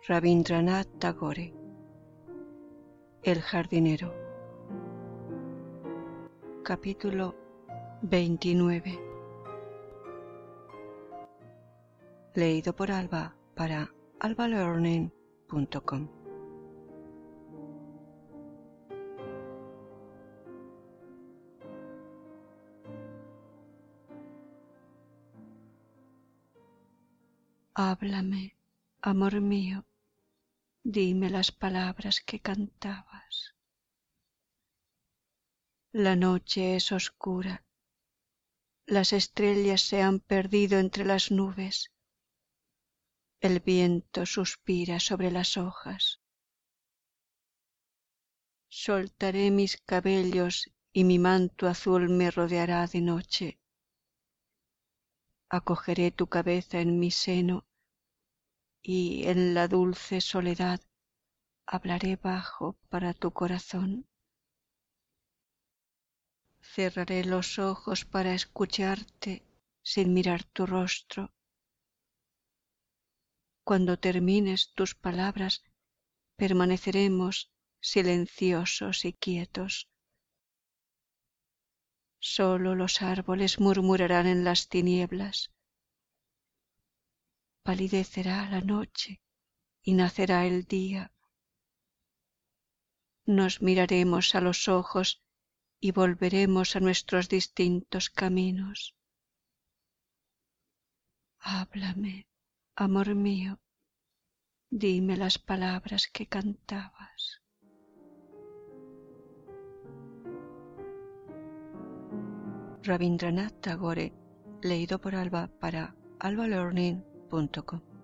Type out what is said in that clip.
Rabindranath Tagore. El jardinero. Capítulo 29. Leído por Alba para albalearning.com. Háblame, amor mío, dime las palabras que cantabas. La noche es oscura, las estrellas se han perdido entre las nubes, el viento suspira sobre las hojas. Soltaré mis cabellos y mi manto azul me rodeará de noche. Acogeré tu cabeza en mi seno y en la dulce soledad hablaré bajo para tu corazón. Cerraré los ojos para escucharte sin mirar tu rostro. Cuando termines tus palabras, permaneceremos silenciosos y quietos. Solo los árboles murmurarán en las tinieblas. Palidecerá la noche y nacerá el día. Nos miraremos a los ojos y volveremos a nuestros distintos caminos. Háblame, amor mío, dime las palabras que cantabas. Rabindranath Tagore, leído por Alba para albalearning.com.